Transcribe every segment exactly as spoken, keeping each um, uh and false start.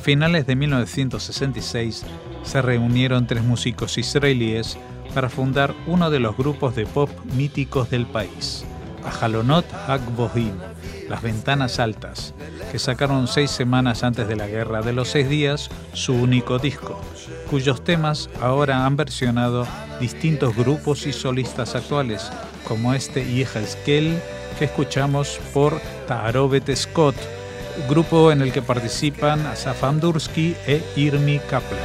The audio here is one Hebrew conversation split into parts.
finales de mil novecientos sesenta y seis se reunieron tres músicos israelíes para fundar uno de los grupos de pop míticos del país, Ahalonot HaGvohim, Las Ventanas Altas, que sacaron seis semanas antes de la Guerra de los Seis Días su único disco, cuyos temas ahora han versionado distintos grupos y solistas actuales, como este Yehezkel que escuchamos por Ta'arovet Scott, grupo en el que participan Asaf Amdursky e Irmi Kaplan.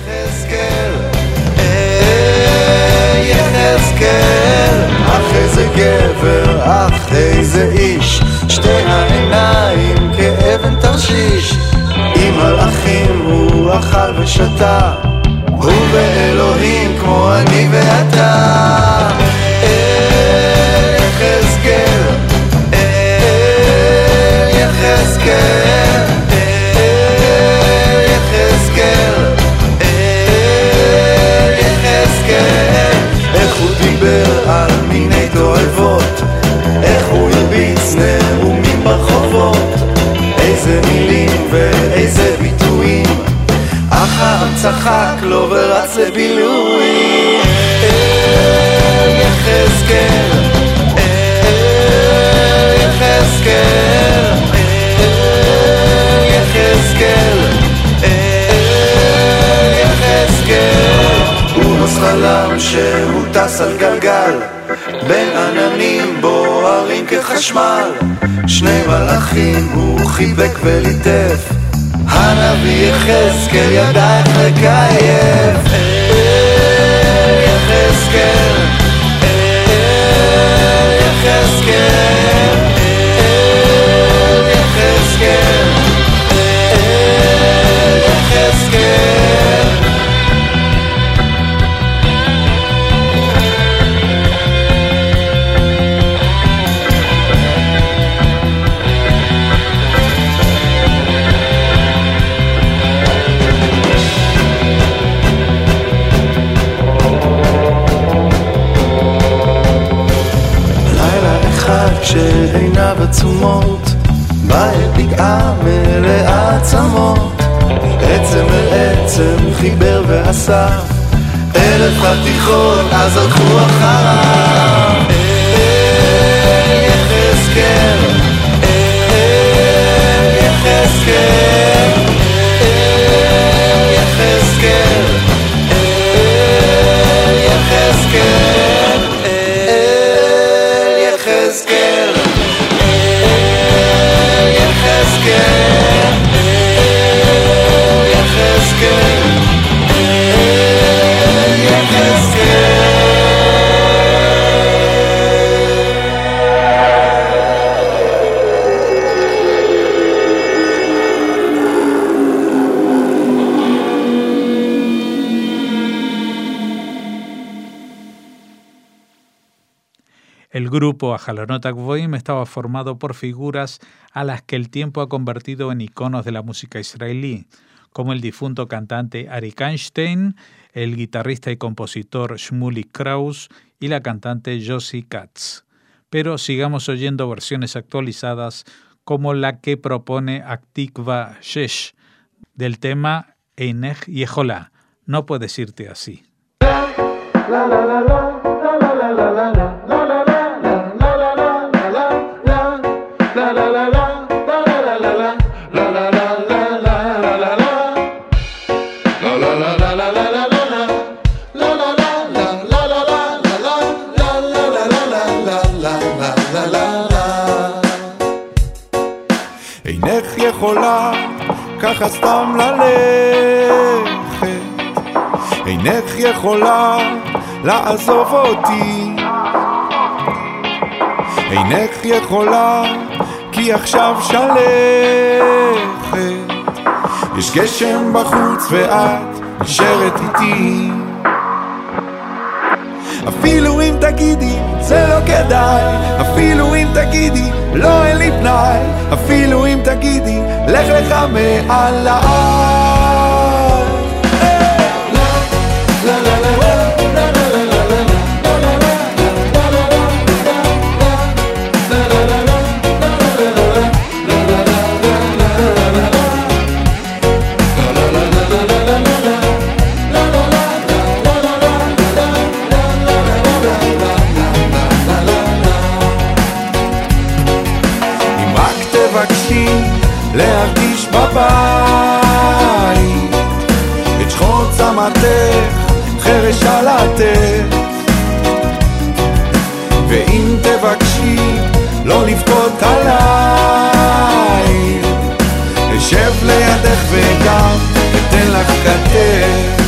יחזקאל, אחרי זה גבר, אחרי זה איש, שתי העיניים כאבן תרשיש, עם מלאכים הוא אכל ושתה, הוא ואלוהים כמו אני ואתה. יחזקאל, יחזקאל, יחזקאל, יחזקאל, איך הוא דיבר על מיני תועבות, איך הוא הרביץ נאומים ברחובות, איזה מילים ואיזה ביטויים, אך העם צחק לו ורץ לבילויים. יחזקאל, יחזקאל, יחזקאל, יחזקאל, הוא נוס חלם שהוא טס על גלגל בין עננים בוערים כחשמל, שני מלאכים הוא חיבק וליטף, הנביא יחזקאל ידע איך לקייף. יחזקאל, יחזקאל, יחזקאל, יחזקאל. כשעיניו עצומות בעת בקעה מלאה עצמות, עצם אל עצם חיבר ואסף אלף חתיכות, אז הלכו אחריו. יחזקאל, יחזקאל, יחזקאל, יחזקאל, יחזקאל, El grupo Ahalonot HaGvohim estaba formado por figuras a las que el tiempo ha convertido en iconos de la música israelí, como el difunto cantante Arik Einstein, el guitarrista y compositor Shmuley Kraus y la cantante Josie Katz. Pero sigamos oyendo versiones actualizadas como la que propone Aktikva Shesh del tema Einech Yeholá, no puedes irte así. La, la, la, la, la, la, la, la, la, la. אינך יכולה ככה סתם ללכת, אינך יכולה לעזוב אותי, אינך יכולה כי עכשיו שלכת, יש גשם בחוץ ואת נשארת איתי, אפילו אם תגידי זה לא כדאי, אפילו אם תגידי לא אין לי פנאי, אפילו אם תגידי לך לך מעליי. לא לבכות עליי, אשב לידך וגם אתן לך כתף.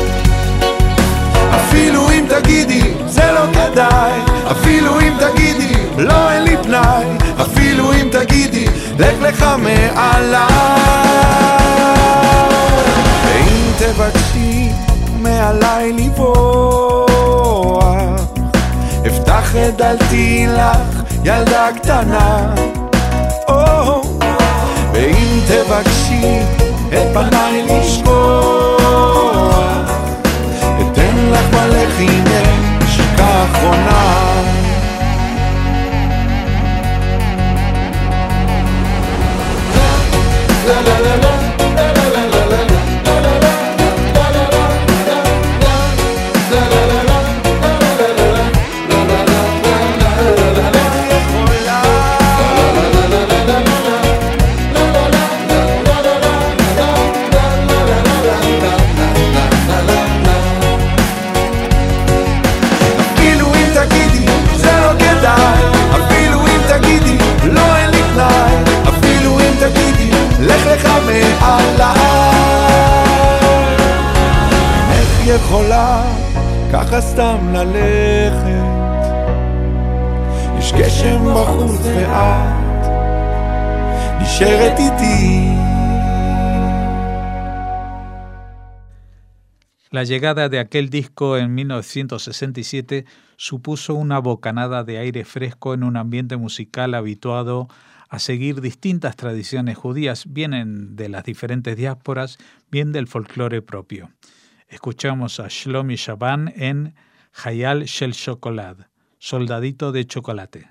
אפילו אם תגידי זה לא כדאי, אפילו אם תגידי לא אין לי פנאי, אפילו אם תגידי לך לך מעליי. ואם תבקשי מעליי לבוא, אפתח את דלתי לך ילדה קטנה. ואם תבקשי את פניי לשכוח, אתן לך בלחי נשיקה אחרונה. La la la la la la la la la לך לך מעליי. איך יכולה ככה סתם ללכת, יש גשם בחוץ ואת נשארת איתי. La llegada de aquel disco en mil novecientos sesenta y siete supuso una bocanada de aire fresco en un ambiente musical habituado a seguir distintas tradiciones judías, bien de las diferentes diásporas, bien del folclore propio. Escuchamos a Shlomi Shaban en Hayal Shel Chocolad, Soldadito de Chocolate.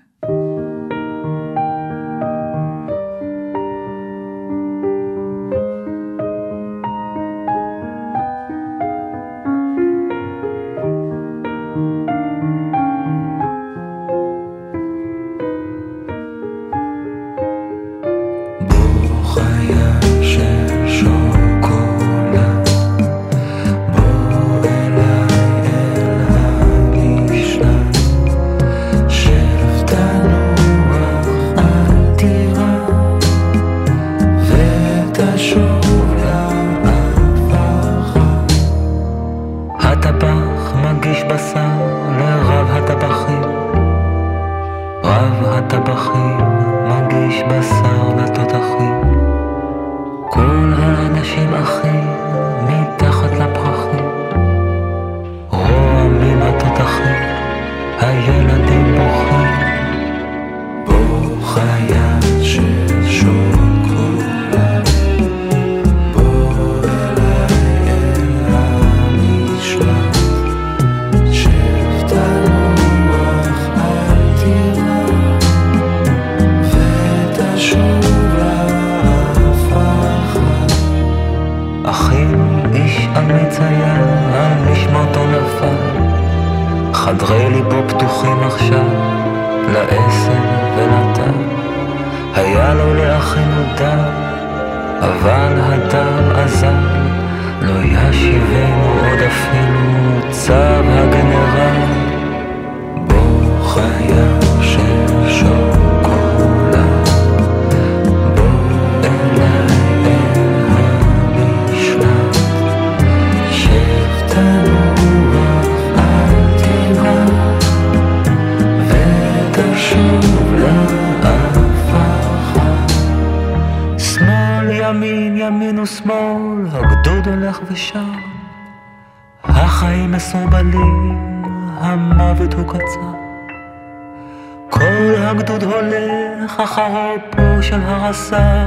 אחריו פה של הרס"ר,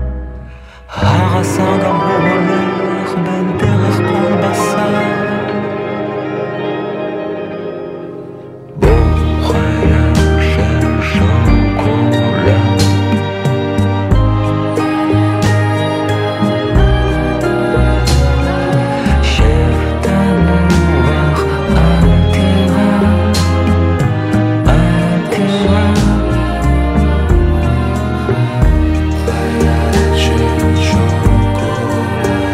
הרס"ר גם הוא הולך בדרך כל בשר. בוא חיה של שוקולד, שב תנוח אל תירא, אל תירא. Chocolate.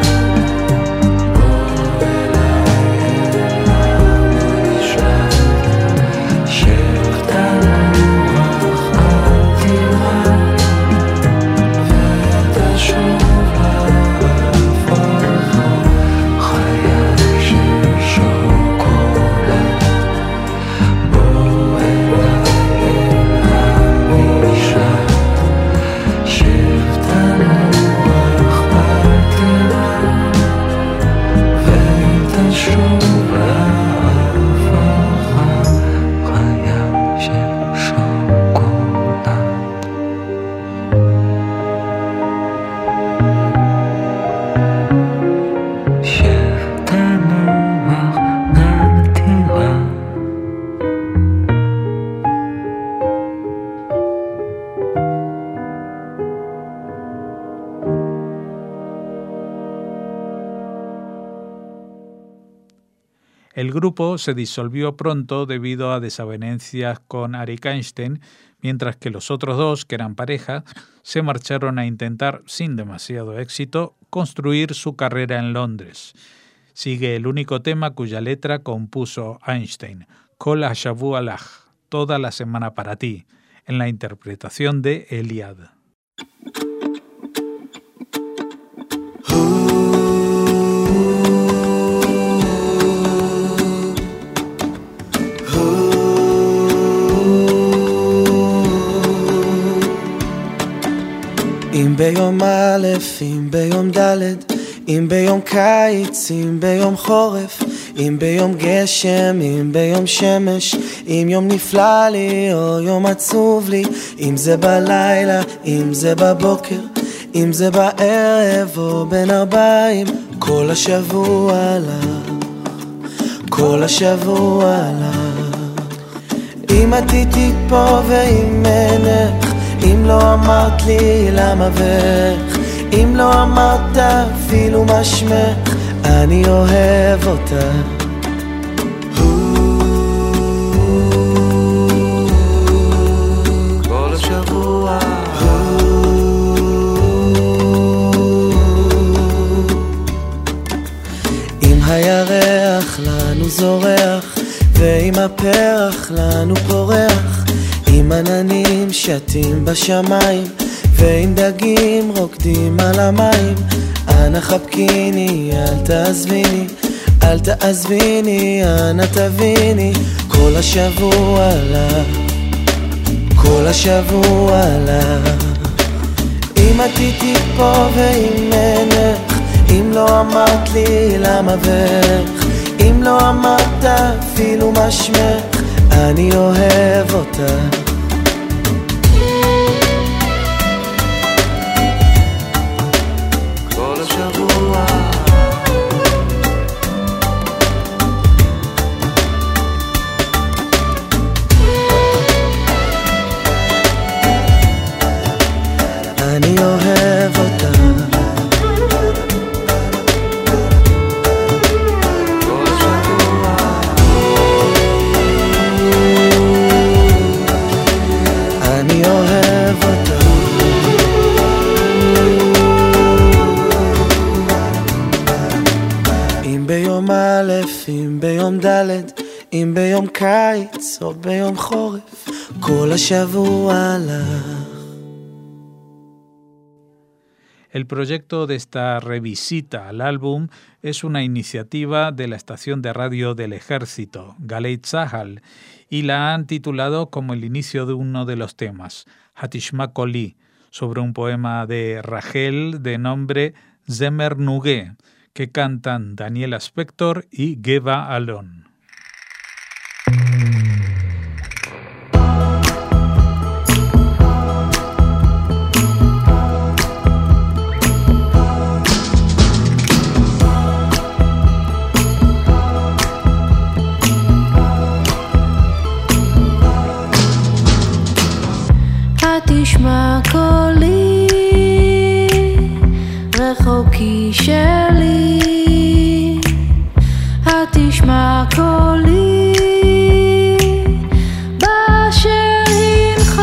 El grupo se disolvió pronto debido a desavenencias con Arik Einstein, mientras que los otros dos, que eran pareja, se marcharon a intentar, sin demasiado éxito, construir su carrera en Londres. Sigue el único tema cuya letra compuso Einstein, Kol HaShavua Lach, toda la semana para ti, en la interpretación de Eliad. אם ביום א', אם ביום ד', אם ביום קיץ, אם ביום חורף, אם ביום גשם, אם ביום שמש, אם יום נפלא לי או יום עצוב לי, אם זה בלילה, אם זה בבוקר, אם זה בערב או בין ארבעים, כל השבוע לך, כל השבוע לך. אם את איתי פה ואם אינך, אם לא אמרת לי למה ואיך, אם לא אמרת אפילו מה שמך, אני אוהב אותך. כל השבוע אם הירח לנו זורח ואם הפרח לנו פורח, עם עננים שתים בשמיים ועם דגים רוקדים על המים, אנא חבקיני אל תעזביני, אל תעזביני אנא תביני, כל השבוע לך, כל השבוע לך. אם את איתי פה ואם אינך, אם לא אמרת לי למה ואיך, אם לא אמרת אפילו מה שמך, אני אוהב אותך. כל השבוע אני אוהב אותך. אם ביום ד', אם ביום קיץ או ביום חורף, כל השבוע לך. El proyecto de esta revisita al álbum es una iniciativa de la estación de radio del Ejército, Galei Tzahal, y la han titulado como el inicio de uno de los temas, Hatishma Koli, sobre un poema de Rachel de nombre Zemer Nugé, que cantan Daniela Spector y Geva Alon. התשמע קולי רחוקי שלי, התשמע קולי באשר הינך,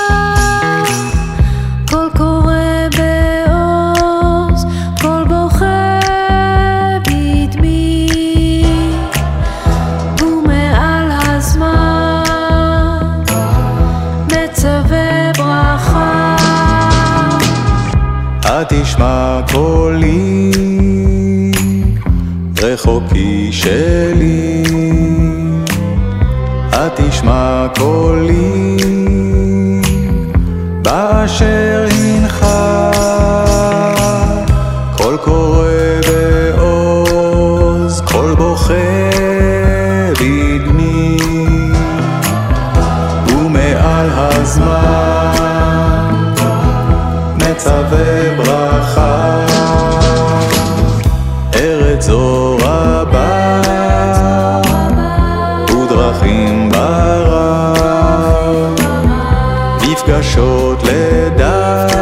קול קורא בעוז, קול בוכה בדמי, ומעל הזמן מצווה ברכה. התשמע קולי רחוקי שלי, התשמע קולי באשר הינך, קול קורא בעוז, קול בוכה בדמי, ומעל הזמן מצווה ברכה. ארץ זו רבה ודרכים ברב, מפגשות לדעת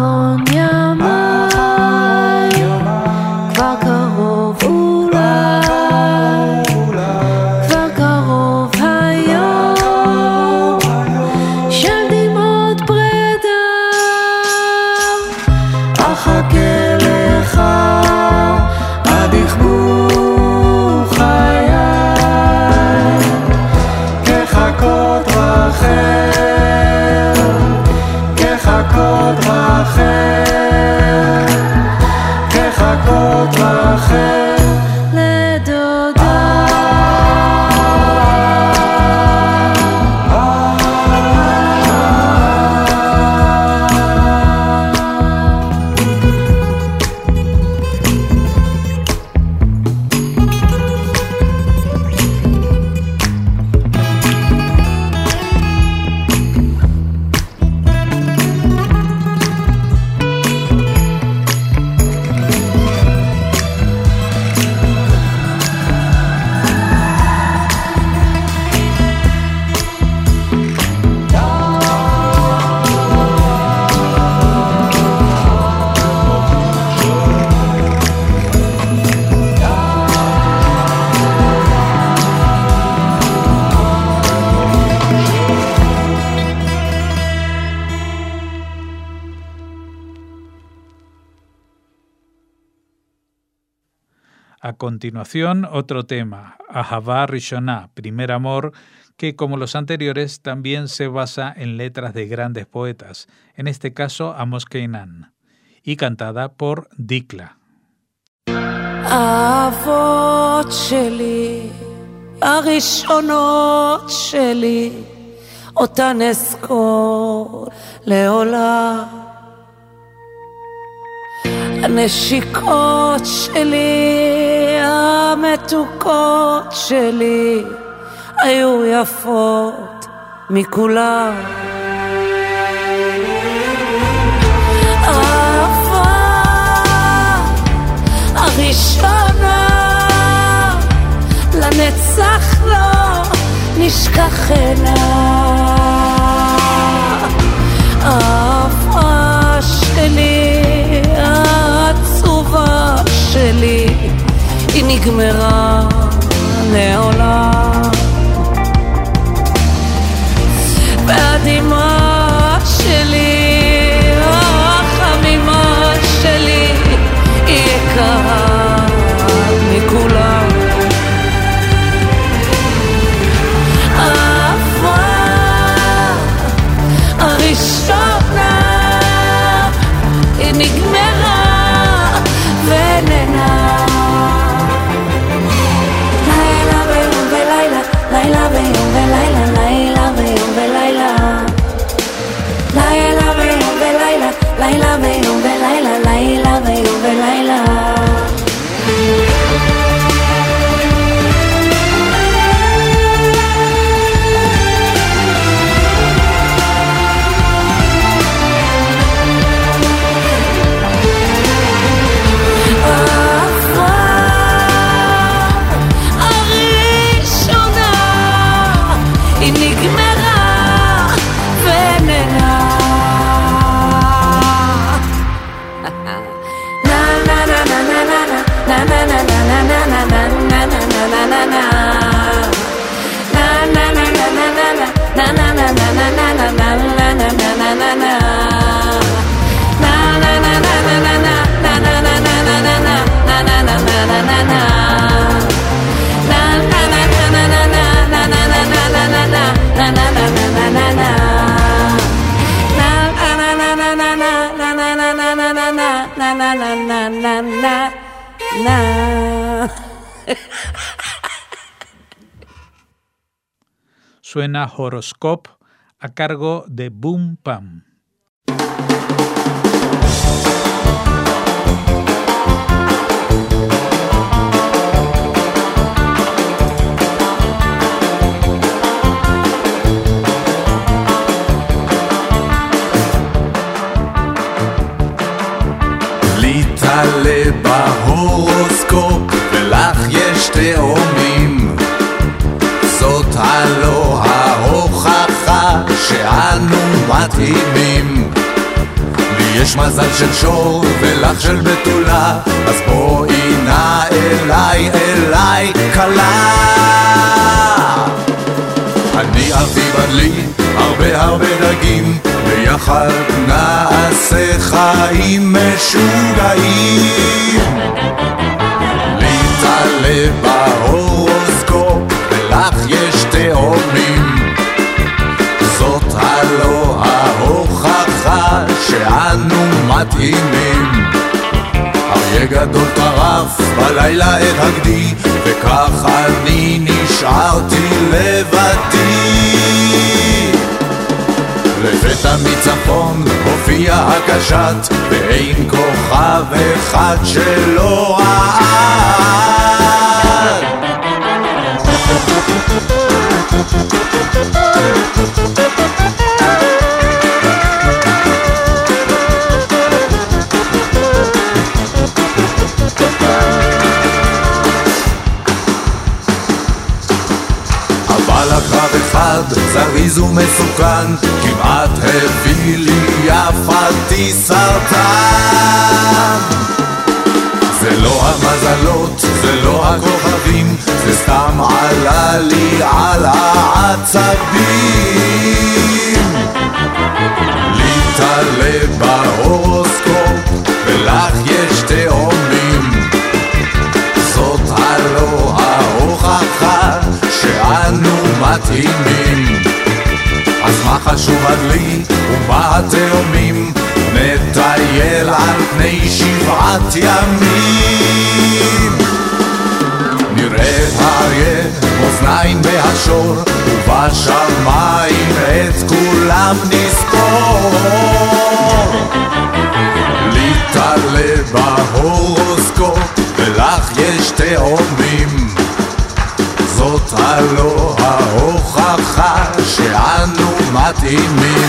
אחרון ימיי, כבר קרוב אולי, כבר קרוב היום של דמעות פרידה. אחכה לך עד יכבו חיי, כחכות רחל, כחכות רחל, כחכות רחל לדודה. A continuación, otro tema, Ahavá Rishoná, primer amor, que como los anteriores también se basa en letras de grandes poetas, en este caso Amos Keinan, y cantada por Dikla. אהבות שלי, הראשונות שלי, אותן אזכור לעולם. הנשיקות שלי, המתוקות שלי, היו יפות מכולם. אהבה הראשונה, לנצח לא נשכחנה. אהבה שלי, העצובה שלי, היא נגמרה לעולם. והדמעה שלי, החמימה שלי, היא יקרה מכולם. האהבה הראשונה, היא נגמרה וננה. לילה ויום ולילה, לילה ויום ולילה, לילה ויום ולילה, לילה ויום ולילה, לילה ויום ולילה, לילה ויום ולילה. Suena Horoscope a cargo de Boom Pam. להתעלה בהורוסקופ ולך יש תאומים, זאת הלא ההוכחה שאנו מתאימים. יש מזל של שור ולך של בתולה, אז בואי נא אליי, אליי כלה. אני אביא בדלי הרבה הרבה דגים, ביחד נעשה חיים משוגעים. להתעלה בהורוסקופ ולך יש תאומים, זאת הלא ההוכחה שאנו מתאימים. אריה גדול טרף בלילה את הגדי, וכך אני נשארתי לבדי. לפתע מצפון הופיע הקשת, ואין כוכב אחד שלא רעד. אבל הקרב אחד זריז ומסוכן, כמעט הביא לי יפתי סרטן. זה לא המזלות, זה לא הכוכבים, זה סתם עלה לי על העצבים. להתעלה בהורוסקופ ולך יש תאומים, זאת הלא ההוכחה שאנו מתאימים. אז מה חשוב לי ומה התאומים, נטייל על פני שבעת ימים. נראה את האריה, אוזניים בהשור, ובשמיים את כולם נספור. להתעלה בהורוסקופ ולך יש תאומים, זאת הלא ההוכחה שאנו מתאימים.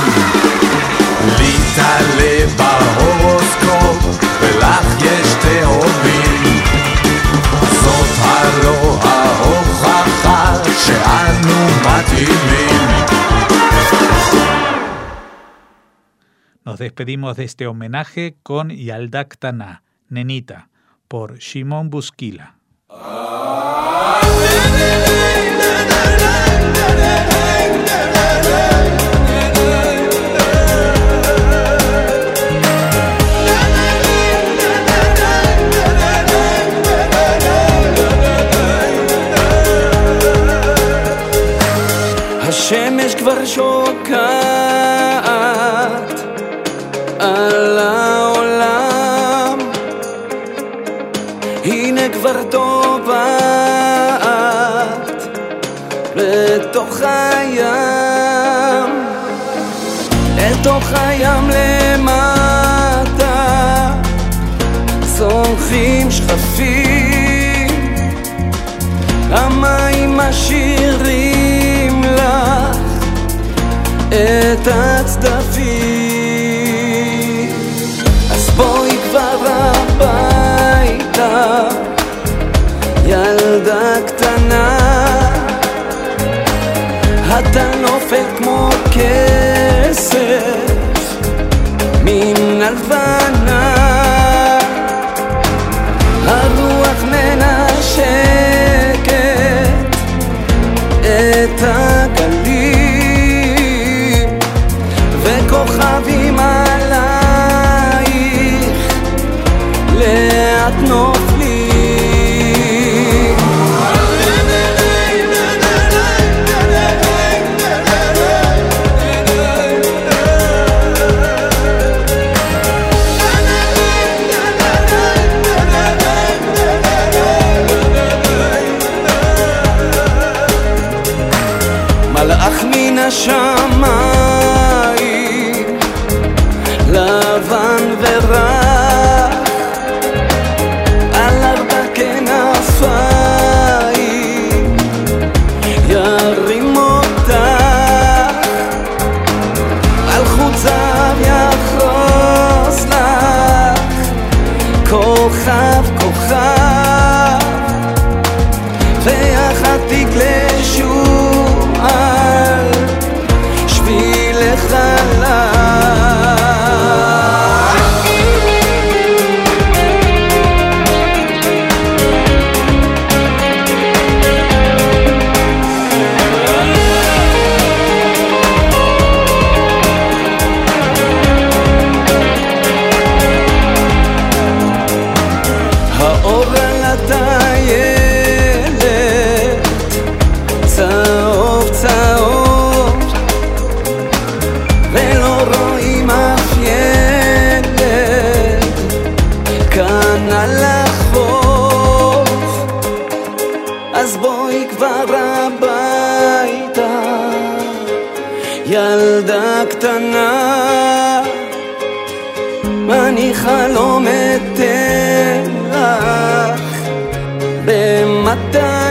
להתעלה בהורוסקופ ולך יש תאומים, זאת הלא ההוכחה שאנו מתאימים. Nos despedimos de este homenaje con Yalda Ktana, Nenita, por Shimon Buskila. השמש כבר שוקעת על העולם, הנה כבר טובעת לתוך הים, לתוך הים למטה צומחים שחפים, המים משאירים לך את הצדפים. אז בואי כבר הביתה ילדה קטנה, אתה נופל כמו כסף מן הלבנה, הרוח מנשקת את הגלים, וכוכבים עלייך לאט נופלים. מלאך מן השמיים לבן ורח מתנה, אני חלום אתן לך במתנה.